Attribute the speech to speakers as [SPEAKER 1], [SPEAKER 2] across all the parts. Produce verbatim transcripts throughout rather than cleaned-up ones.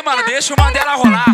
[SPEAKER 1] mano, deixa o Mandela rolar.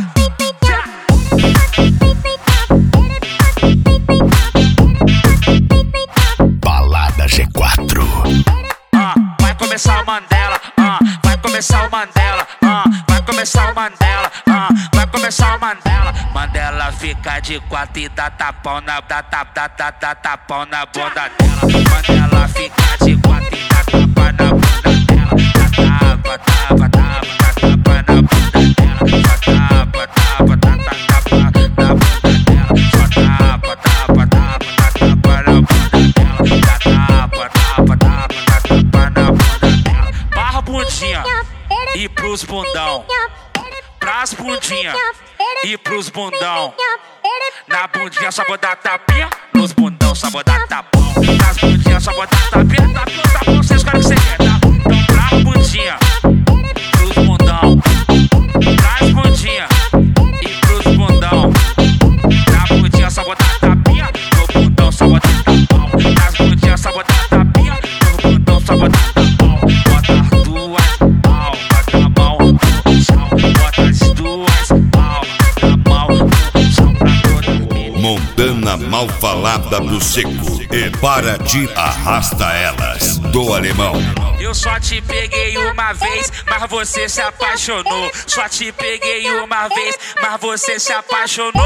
[SPEAKER 2] Balada G quatro.
[SPEAKER 1] Ah, vai começar o Mandela, ah, vai começar o Mandela, ah, vai começar o Mandela, ah, vai começar o Mandela. Mandela fica de quatro e dá tapão na, dá tap, dá dá dá tapão na bunda dela. Mandela fica de quatro e dá tapa na bunda dela. Dá tapa, tapa, tapa, dá tapa na bunda dela. Só tapa, tapa, dá tapa na bunda dela. Só tapa, tapa, tapa, dá tapa na bunda dela. Dá tapa, tapa, tapa, dá tapa na bunda dela. Barra bundinha e pros bundão. Pras bundinha e pros bundão. Na bundinha só vou dar tapinha, nos bundão só vou dar tapão. Nas bundinhas só vou dar tapinha, tapinha, tapão, vocês querem que você quer, tá? Então pra bundinha, pros bundão. Pras bundinha e pros bundão. Na bundinha só vou dar tapinha, no bundão só vou dar tapão. Nas bundinhas só vou dar tapinha, no bundão só vou dar tapão. Bota as duas palmas na mão no chão. Bota as duas palmas na mão no chão pra toda.
[SPEAKER 2] Montana mal falada do seco. E para de arrasta elas do alemão.
[SPEAKER 1] Eu só te peguei uma vez, mas você se apaixonou. Só te peguei uma vez, mas você se apaixonou.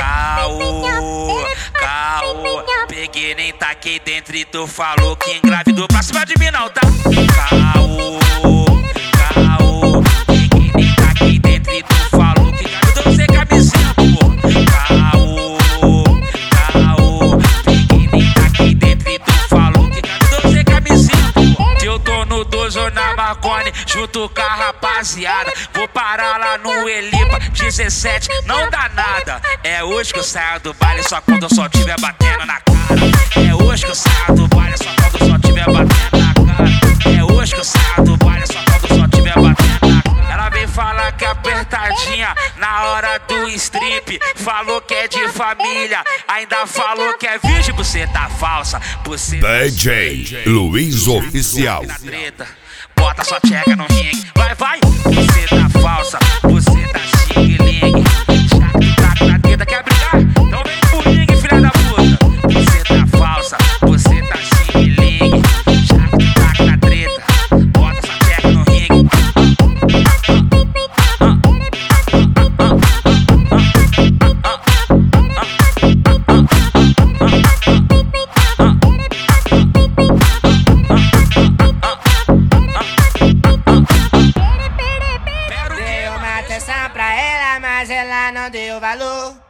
[SPEAKER 1] Caô, caô. Peguei, nem taquei dentro e tu falou que engravidou. Pra cima de mim não, tá? Caô, caô. Peguei, nem taquei dentro e tu falou que engravidou sem camisinha, pô. Caô, caô. Peguei, nem taquei dentro e tu falou que engravidou sem camisinha, pô. Eu tô no dojo na Marconi, junto com a rapaziada. Vou parar lá no Elipa, dezessete, não dá nada. É hoje que eu saio do baile, só quando eu só tiver batendo na cara. É hoje que eu saio do baile, só quando eu só tiver batendo na cara. É hoje que eu saio do baile, só quando eu só tiver batendo na cara. Ela vem falar que é apertadinha na hora do strip. Falou que é de família, ainda falou que é virgem. Você tá falsa, você
[SPEAKER 2] D J Luiz Oficial.
[SPEAKER 1] Bota sua tcheca no ringue, vai, vai. Você tá falsa, você tá xing-ling. Já que tu tá na teta, quer brigar? Então vem pro ringue, filha da puta. Você tá falsa, você tá xing-ling. Já que tu tá na treta, bota sua tcheca no ringue.
[SPEAKER 3] Dei uma atenção pra ela, mas ela não deu valor.